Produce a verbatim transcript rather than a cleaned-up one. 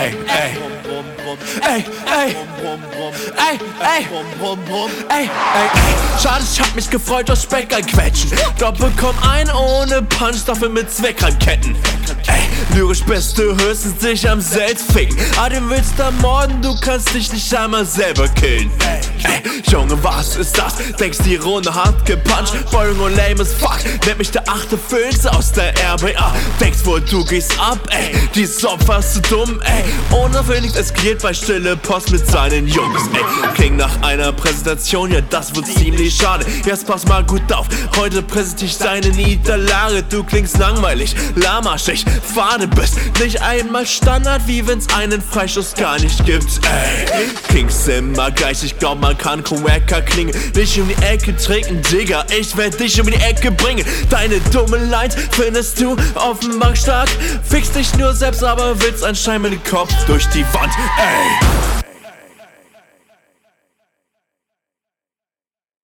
ey, ey. Ey, ey, ey, ey, ey, ey, ey. Schade, ich hab mich gefreut, aus Speck einquetschen. Doch bekomm einen ohne Punch, dafür mit Zweckranketten. Ey, lyrisch bist du höchstens dich am selbst ficken. Ah, du willst ermorden, du kannst dich nicht einmal selber killen. Ey, Junge, was ist das? Denkst die Runde hart gepuncht? Boring und lame as fuck. Nennt mich der achte Filz aus der R B A. Denkst wohl, du gehst ab, ey. Dieses Opfer ist zu dumm, ey. Unauffällig eskaliert bei Stille Post mit seinen Jungs, ey. Klingt nach einer Präsentation, ja, das wird ziemlich schade. Jetzt pass mal gut auf, heute präsentiere ich deine Niederlage. Du klingst langweilig, lahmarschig, fade bist. Nicht einmal Standard, wie wenn's einen Freischuss gar nicht gibt, ey. Klingst immer gleich, ich glaub, man kann korreker klingen. Nicht um die Ecke trinken, Digga, ich werd dich um die Ecke bringen. Deine dumme Lines findest du offenbar stark. Fix dich nur selbst, aber willst anscheinend mit dem Kopf durch die Wand, ey.